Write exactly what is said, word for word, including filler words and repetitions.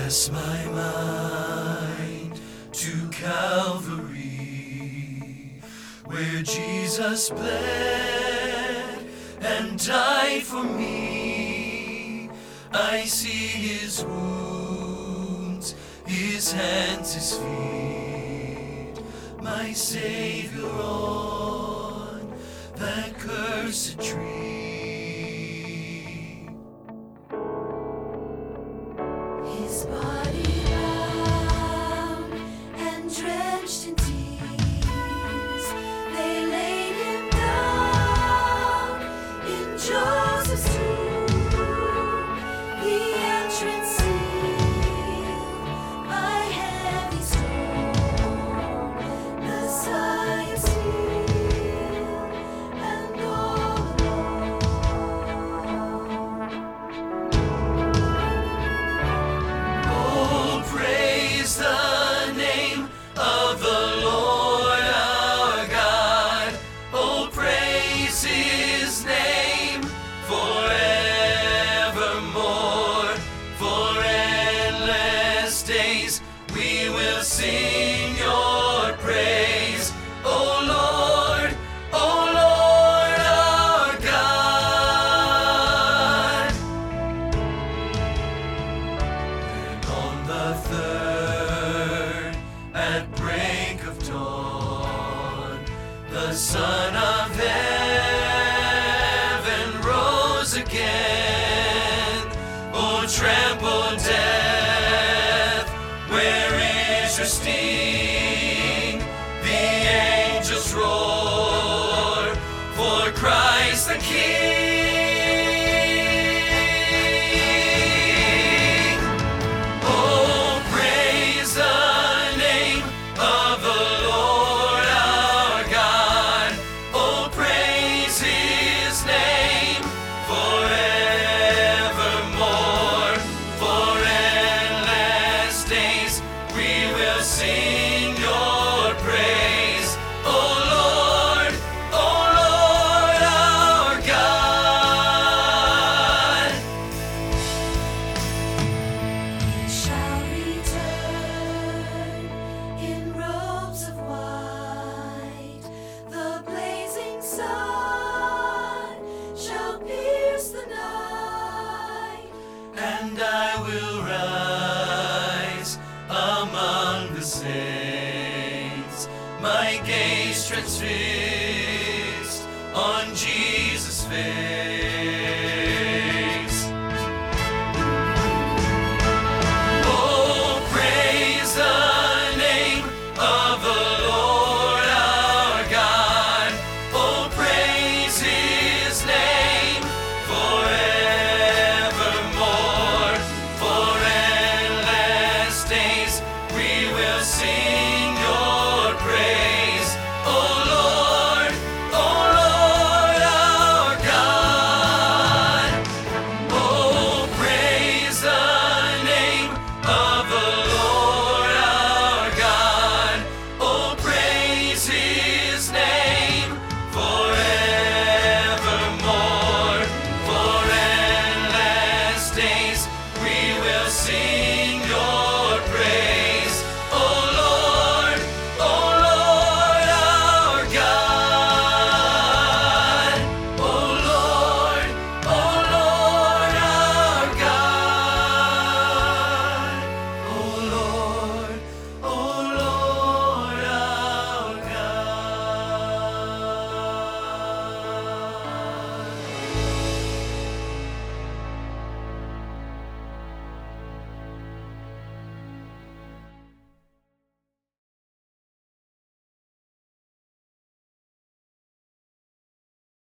cast my mind to Calvary, where Jesus bled and died for me. I see his wounds, his hands, his feet, my Savior on that cursed tree. His body bound and drenched in tears, they laid him down in Joseph's tomb. The entrance sealed by heavy stone, Messiah still and all alone. Oh, praise the name of the Lord our God. Oh, praise his name forevermore. For endless days we will sing your praise. Oh Lord, oh Lord our God. On the third, at break of dawn, the Son of Heaven rose again. Oh, trample death, where is your sting? The angels roar for Christ the King. Oh, praise the name of the Lord our God. Oh, praise his name forevermore. For endless days we will sing your praise. Oh Lord, oh Lord our God. He shall return in robes of white. The blazing sun shall pierce the night. And I will rise among the saints, my gaze transfixed on Jesus' face.